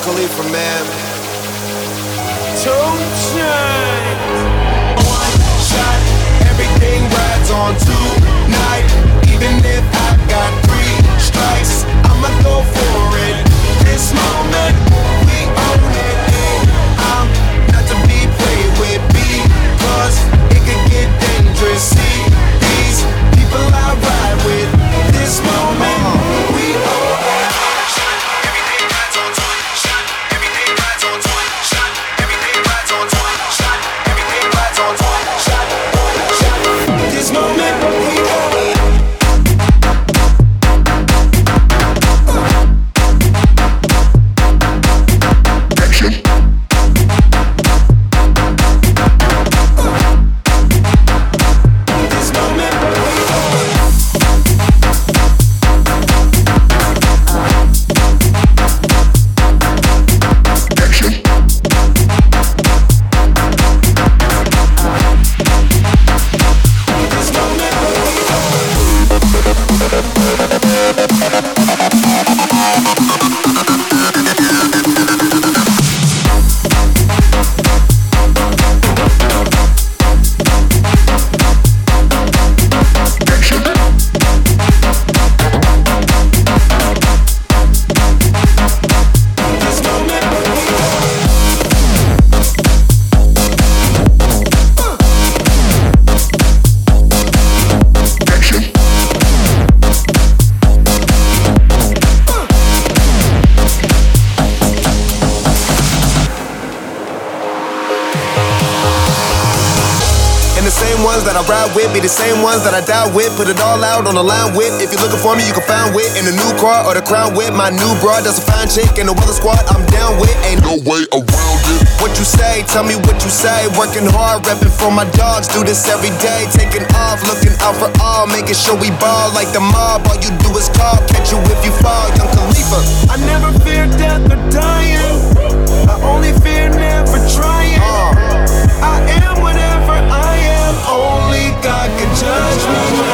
Khalifa, man. 2 Chainz. One shot, everything rides on tonight. Even if I got 3 strikes, I'ma go for it. This moment, we own it. I'm not to be played with because it could get dangerous. See these people I ride with. This moment, we own it. Everything rides on one shot. Everything rides on one shot. Everything rides on one shot. Everything rides on one shot. This moment, we own it. That I ride with be the same ones that I die with. Put it all out on the line with. If you're looking for me, you can find wit in a new car or the crown with. My new broad, that's a fine chick in the weather squad. I'm down with, ain't no way around it. What you say? Tell me what you say. Working hard, repping for my dogs. Do this every day. Taking off, looking out for all, making sure we ball like the mob. All you do is call, catch you if you fall. Young Khalifa. I never fear death or dying. I only fear never trying. I am whatever I am. Only God can judge me.